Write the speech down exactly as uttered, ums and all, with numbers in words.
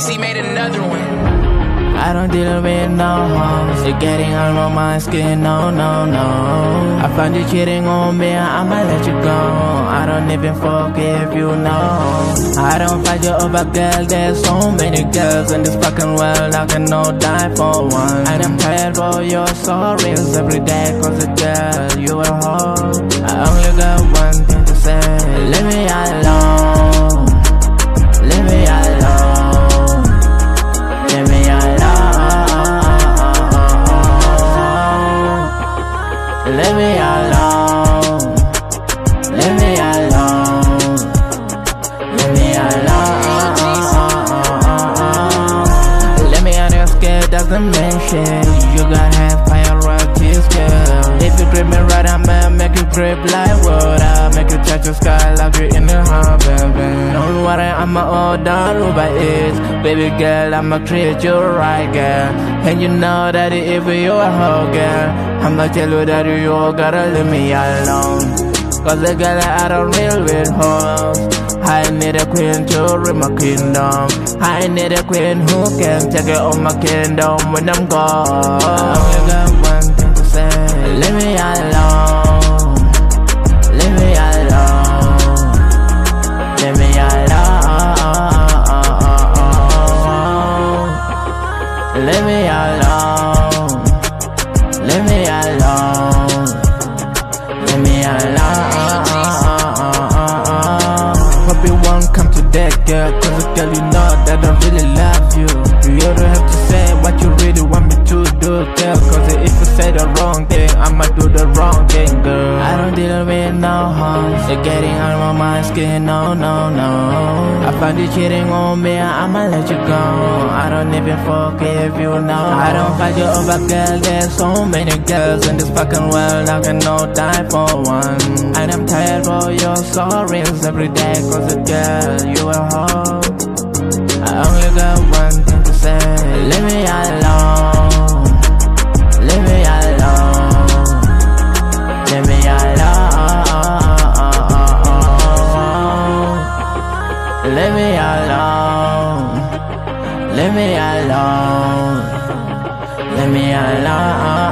C made another one. I don't deal with no hoes. You're getting on my skin, no, no, no. I find you cheating on me, I'ma let you go. I don't even forgive you, no. I don't fight you over, girl. There's so many girls in this fucking world, I can no die for one. And I'm tired of your sorries every day, cause a girl, you a hoe. I only got one thing to say. Leave me alone. Leave me alone. Leave me alone. Leave me alone. Leave me alone. Leave me alone. Let me on your scale, doesn't mean shit. You gotta have priorities, girl. If you grip me right, I'ma make you grip like water. Make you touch the sky like you're in the heaven. Don't worry, I'ma order Uber Eats. Baby girl, I'ma treat you right, girl. And you know that if you a hoe, girl, I'ma tell you that you gotta leave me alone. Cause the girl I don't deal with hoes. I need a queen to rule my kingdom. I need a queen who can take it on my kingdom when I'm gone. I only got one thing to say. Leave me alone. Leave me alone. Leave me alone. Leave me alone. Leave me alone. Leave me alone. Hope you won't come to that girl, cause girl you know that I really love you. You don't have to say what you really want me to do, girl. Cause if you say the wrong thing, I'ma do the wrong thing, girl. I don't deal with no hoes. You're getting on my skin, no, no, no. I find you cheating on me, I'ma let you go. I don't even forgive you, no. I don't fight you over, girl. There's so many girls in this fucking world, I can no die for one. And I'm tired of your sorries every day, cause a girl, you a hoe. I only got one thing to say. Leave me alone. Leave me alone. Leave me alone. Leave me alone. Leave me alone. Leave me alone.